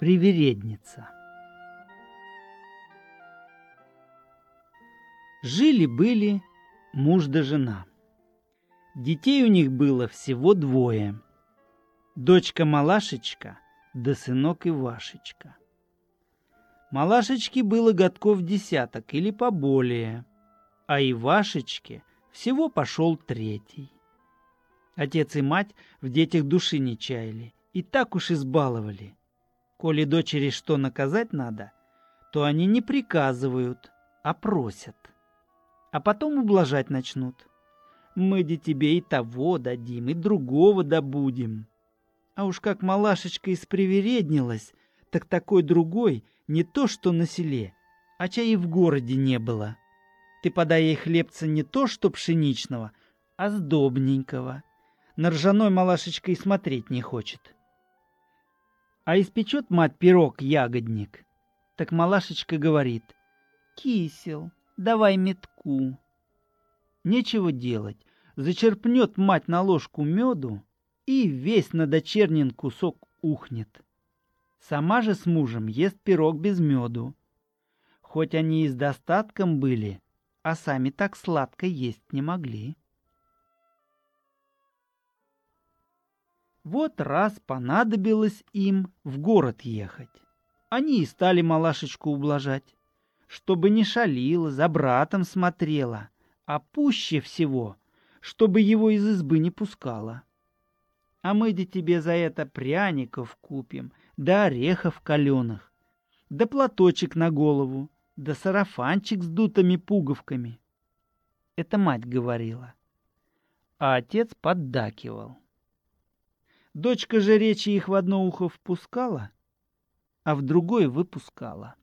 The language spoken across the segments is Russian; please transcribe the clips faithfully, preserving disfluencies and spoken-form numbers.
Привередница. Жили-были муж да жена. Детей у них было всего двое. Дочка Малашечка да сынок Ивашечка. Малашечке было годков десяток или поболее, а Ивашечке всего пошел третий. Отец и мать в детях души не чаяли и так уж избаловали. Коли дочери что наказать надо, то они не приказывают, а просят. А потом ублажать начнут. Мы де тебе и того дадим, и другого добудем. А уж как Малашечка испривереднилась, так такой другой не то что на селе, а чай и в городе не было. Ты подай ей хлебца не то что пшеничного, а сдобненького. На ржаной Малашечка и смотреть не хочет. А испечет мать пирог-ягодник, так Малашечка говорит: «Кисел, давай метку». Нечего делать, зачерпнет мать на ложку меду и весь на дочернин кусок ухнет. Сама же с мужем ест пирог без меду. Хоть они и с достатком были, а сами так сладко есть не могли. Вот раз понадобилось им в город ехать. Они и стали Малашечку ублажать, чтобы не шалила, за братом смотрела, а пуще всего, чтобы его из избы не пускала. А мы де тебе за это пряников купим, да орехов каленых, да платочек на голову, да сарафанчик с дутыми пуговками. Это мать говорила, а отец поддакивал. Дочка же речи их в одно ухо впускала, а в другое выпускала.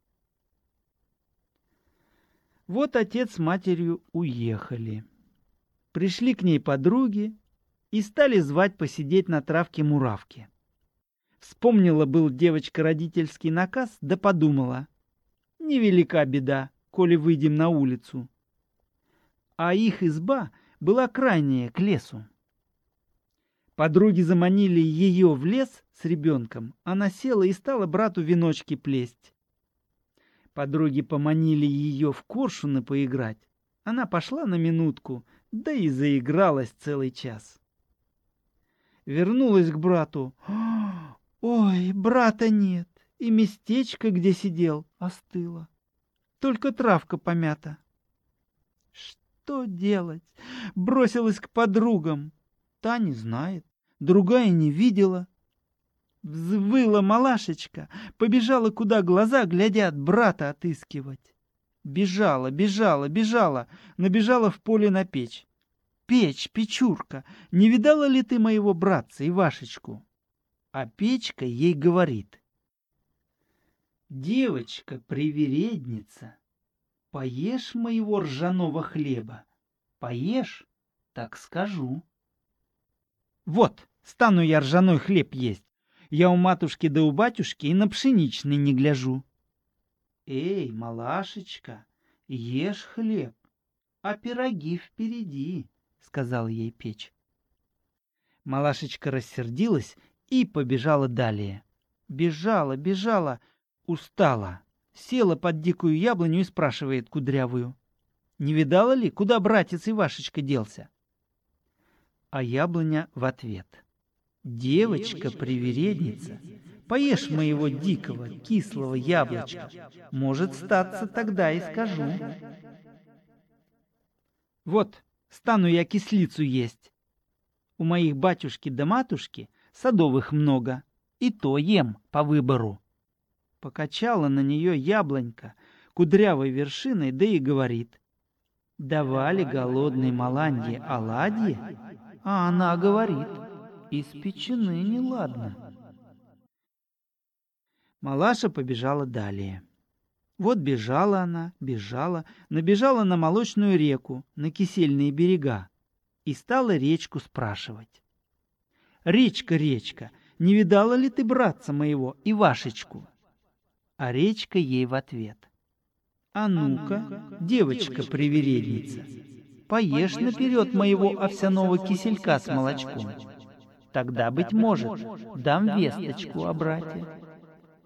Вот отец с матерью уехали. Пришли к ней подруги и стали звать посидеть на травке-муравке. Вспомнила был девочка родительский наказ, да подумала: невелика беда, коли выйдем на улицу. А их изба была крайняя к лесу. Подруги заманили ее в лес с ребенком, она села и стала брату веночки плесть. Подруги поманили ее в коршуны поиграть. Она пошла на минутку, да и заигралась целый час. Вернулась к брату. Ой, брата нет, и местечко, где сидел, остыло. Только травка помята. Что делать? Бросилась к подругам. Та не знает, другая не видела. Взвыла Малашечка, побежала, куда глаза глядят, брата отыскивать. Бежала, бежала, бежала, набежала в поле на печь. Печь, Печурка, не видала ли ты моего братца Ивашечку? А Печка ей говорит: девочка, привередница, поешь моего ржаного хлеба, поешь, так скажу. Вот, стану я ржаной хлеб есть. Я у матушки да у батюшки и на пшеничный не гляжу. Эй, Малашечка, ешь хлеб, а пироги впереди, сказал ей Печь. Малашечка рассердилась и побежала далее. Бежала, бежала, устала, села под дикую яблоню и спрашивает кудрявую: не видала ли, куда братец Ивашечка делся? А яблоня в ответ: девочка, привередница, поешь моего дикого, кислого яблочка, может, статься, тогда и скажу. Вот, стану я кислицу есть. У моих батюшки да матушки садовых много, и то ем по выбору. Покачала на нее яблонька кудрявой вершиной, да и говорит: давали голодной Маланье оладьи, а она говорит: испечены неладно. Малаша побежала далее. Вот бежала она, бежала, набежала на молочную реку, на кисельные берега, и стала речку спрашивать: речка, речка, не видала ли ты братца моего Ивашечку? А речка ей в ответ: а ну-ка, девочка-привередница, поешь наперед моего овсяного киселька с молочком. Тогда, быть может, дам весточку о брате.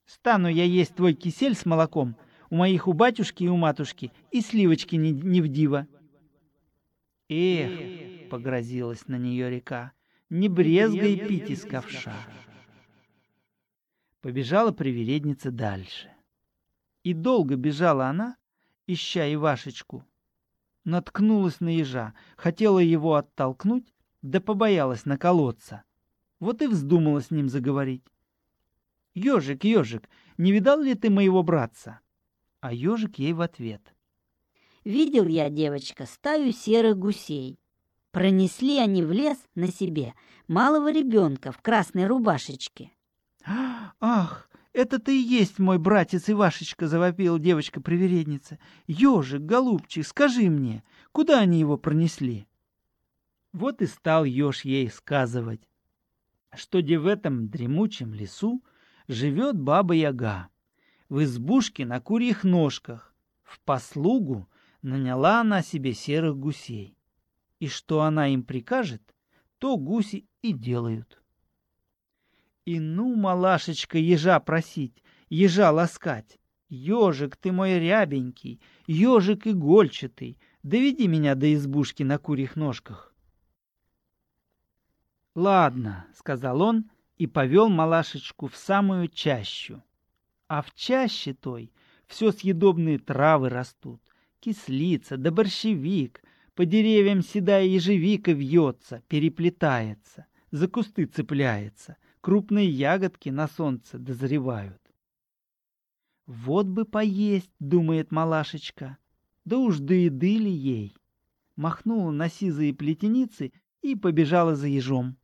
Стану я есть твой кисель с молоком, у моих у батюшки и у матушки и сливочки не, не в диво. Эх, погрозилась на нее река, не брезгай пить из ковша. Побежала привередница дальше. И долго бежала она, ища Ивашечку. Наткнулась на ежа, хотела его оттолкнуть, да побоялась наколоться. Вот и вздумала с ним заговорить. «Ежик, ежик, не видал ли ты моего братца?» А ежик ей в ответ. Видел я, девочка, стаю серых гусей. Пронесли они в лес на себе малого ребенка в красной рубашечке. «Ах, это ты и есть мой братец Ивашечка!» — завопила девочка-привередница. «Ежик, голубчик, скажи мне, куда они его пронесли?» Вот и стал еж ей сказывать, что где в этом дремучем лесу живет баба-яга. В избушке на курьих ножках, в послугу наняла она себе серых гусей. И что она им прикажет, то гуси и делают. И ну, малашечка, ежа просить, ежа ласкать. Ежик ты мой рябенький, ежик игольчатый, доведи меня до избушки на курьих ножках. «Ладно», — сказал он и повел малашечку в самую чащу. А в чаще той все съедобные травы растут, кислица да борщевик, по деревьям седая ежевика вьется, переплетается, за кусты цепляется, крупные ягодки на солнце дозревают. «Вот бы поесть», — думает малашечка, да уж до еды ли ей. Махнула на сизые плетеницы и побежала за ежом.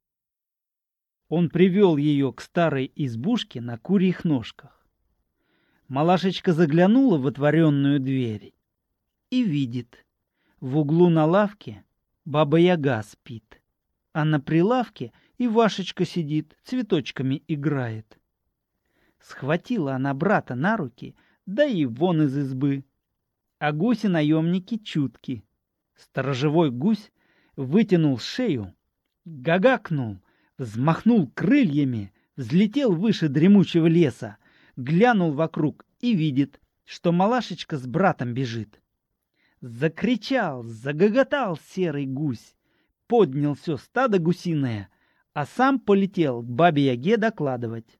Он привел ее к старой избушке на курьих ножках. Малашечка заглянула в отворенную дверь и видит, в углу на лавке баба-яга спит, а на прилавке Ивашечка сидит, цветочками играет. Схватила она брата на руки, да и вон из избы. А гуси-наемники чутки. Сторожевой гусь вытянул шею, гагакнул, взмахнул крыльями, взлетел выше дремучего леса, глянул вокруг и видит, что малашечка с братом бежит. Закричал, загоготал серый гусь, поднял все стадо гусиное, а сам полетел к бабе-яге докладывать.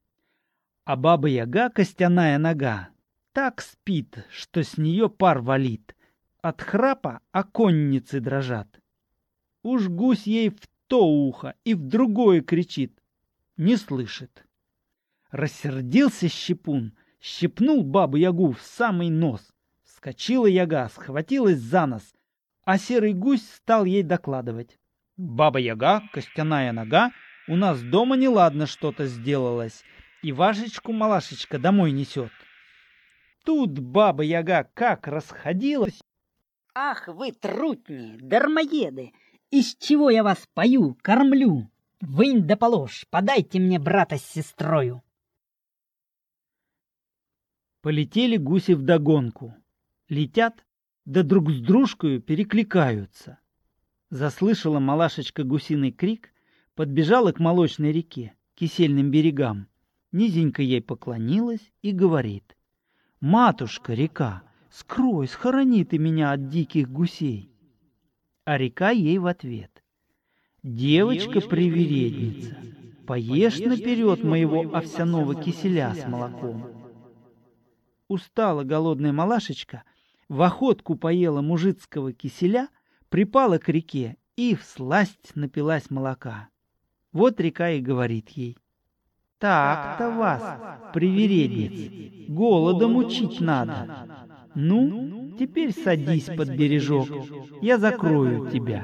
А баба-яга, костяная нога, так спит, что с нее пар валит, от храпа оконницы дрожат. Уж гусь ей в то ухо и в другое кричит, не слышит. Рассердился щепун, щепнул бабу-ягу в самый нос. Вскочила яга, схватилась за нос, а серый гусь стал ей докладывать. «Баба-яга, костяная нога, у нас дома неладно что-то сделалось, и Ивашечку-малашечка домой несет». Тут баба-яга как расходилась. Ах вы, трутни, дармоеды! Из чего я вас пою, кормлю? Вынь да положь, подайте мне брата с сестрою. Полетели гуси вдогонку. Летят, да друг с дружкою перекликаются. Заслышала малашечка гусиный крик, подбежала к молочной реке, кисельным берегам. Низенько ей поклонилась и говорит: «Матушка, река, скрой, схорони ты меня от диких гусей». А река ей в ответ: «Девочка-привередница, поешь наперед моего овсяного киселя с молоком». Устала голодная малашечка, в охотку поела мужицкого киселя, припала к реке и всласть напилась молока. Вот река и говорит ей: «Так-то вас, привередниц, голодом учить надо. Ну, теперь садись под бережок, я закрою тебя».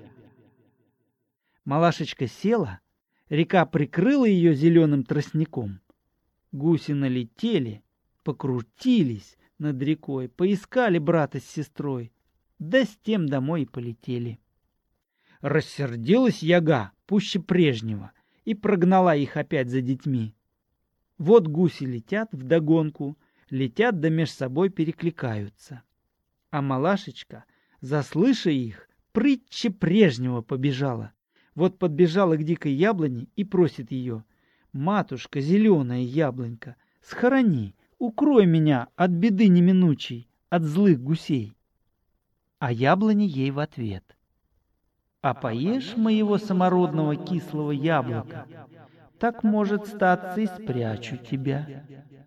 Малашечка села, река прикрыла ее зеленым тростником. Гуси налетели, покрутились над рекой, поискали брата с сестрой, да с тем домой и полетели. Рассердилась яга пуще прежнего и прогнала их опять за детьми. Вот гуси летят вдогонку, летят да меж собой перекликаются. А малашечка, заслыша их, прытче прежнего побежала. Вот подбежала к дикой яблоне и просит ее: «Матушка, зеленая яблонька, Схорони, укрой меня от беды неминучей, от злых гусей. А яблоня ей в ответ: а поешь моего самородного кислого яблока, так, может, статься, и спрячу тебя.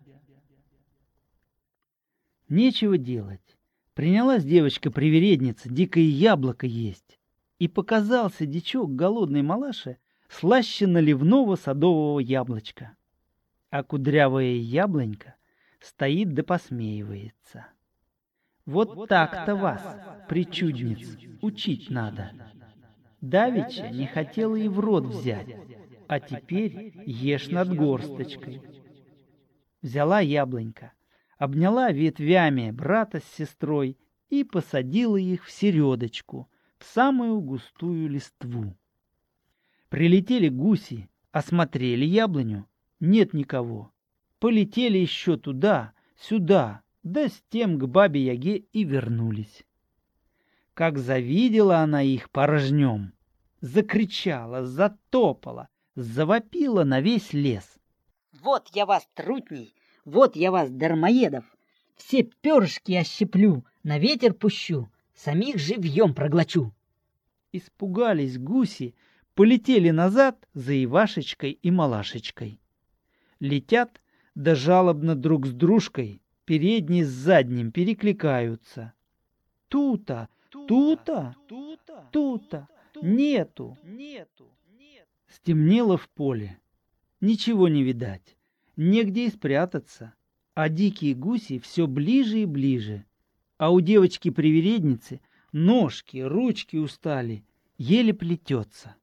Нечего делать. Принялась девочка-привередница дикое яблоко есть, и показался дичок голодной малаше слаще наливного садового яблочка. А кудрявая яблонька стоит да посмеивается. Вот так-то вас, причудниц, учить надо. Давеча не хотела и в рот взять, а теперь ешь над горсточкой. Взяла яблонька, обняла ветвями брата с сестрой и посадила их в середочку, в самую густую листву. Прилетели гуси, осмотрели яблоню, нет никого. Полетели еще туда, сюда, да с тем к бабе-яге и вернулись. Как завидела она их порожнем, закричала, затопала, завопила на весь лес. Вот я вас, трутней, вот я вас, дармоедов, все перышки ощеплю, на ветер пущу, самих живьем проглочу. Испугались гуси, полетели назад за Ивашечкой и Малашечкой. Летят, да жалобно друг с дружкой, передний с задним перекликаются. Тута, тута, тута, нету. Стемнело в поле. Ничего не видать, негде и спрятаться, а дикие гуси все ближе и ближе. А у девочки-привередницы ножки, ручки устали, еле плетется.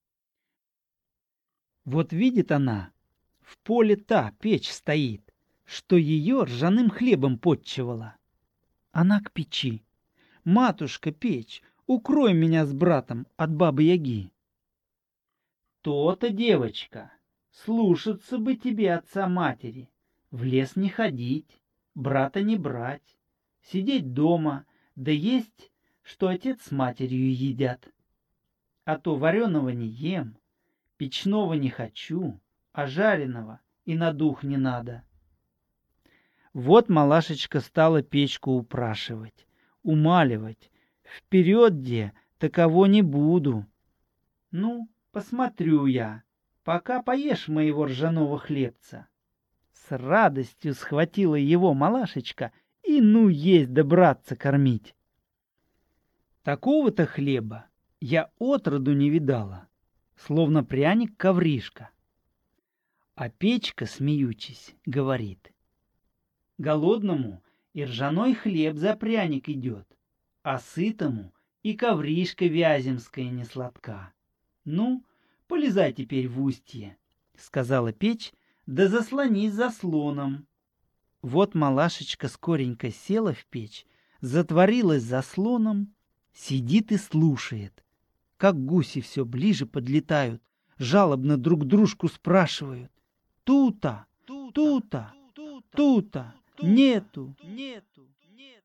Вот видит она, в поле та печь стоит, что ее ржаным хлебом потчевала. Она к печи. «Матушка, печь, укрой меня с братом от бабы-яги». «То-то, девочка, слушаться бы тебе отца-матери, в лес не ходить, брата не брать, сидеть дома, да есть, что отец с матерью едят. А то вареного не ем, печного не хочу, а жареного и на дух не надо». Вот Малашечка стала печку упрашивать, умаливать. «Вперед, де, таково не буду. Ну, посмотрю я, пока поешь моего ржаного хлебца». С радостью схватила его Малашечка и ну есть да братца кормить. Такого-то хлеба я отроду не видала, словно пряник-ковришка. А печка, смеючись, говорит: голодному и ржаной хлеб за пряник идет, а сытому и ковришка вяземская не сладка. Ну, полезай теперь в устье, — сказала печь, — да заслонись заслоном. Вот Малашечка скоренько села в печь, затворилась заслоном, сидит и слушает, как гуси все ближе подлетают, жалобно друг дружку спрашивают: «Тута, тута, тута, нету, нету, нету».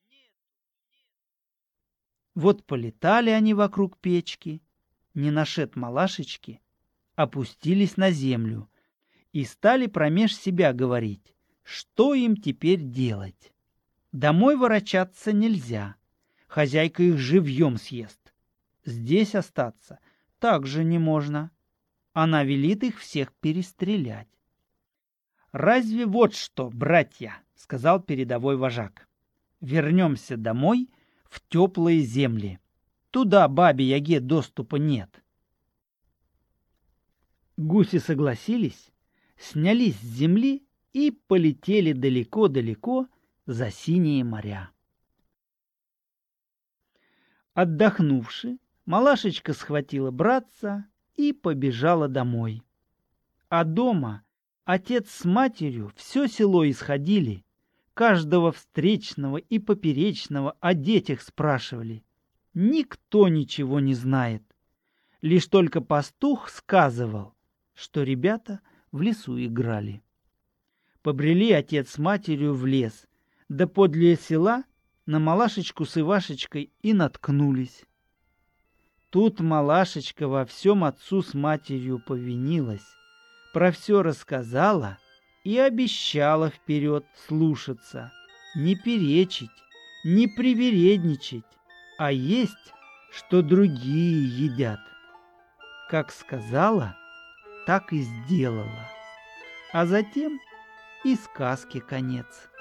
Вот полетали они вокруг печки, не нашед Малашечки, опустились на землю и стали промеж себя говорить, что им теперь делать. Домой ворочаться нельзя, хозяйка их живьем съест. Здесь остаться также не можно, она велит их всех перестрелять. «Разве вот что, братья, — сказал передовой вожак, — вернемся домой в теплые земли. Туда бабе-яге доступа нет». Гуси согласились, снялись с земли и полетели далеко-далеко за синие моря. Отдохнувши, Малашечка схватила братца и побежала домой. А дома отец с матерью все село исходили, каждого встречного и поперечного о детях спрашивали. Никто ничего не знает. Лишь только пастух сказывал, что ребята в лесу играли. Побрели отец с матерью в лес, да подле села на Малашечку с Ивашечкой и наткнулись. Тут Малашечка во всем отцу с матерью повинилась, про все рассказала и обещала вперед слушаться, не перечить, не привередничать, а есть, что другие едят. Как сказала, так и сделала. А затем и сказке конец.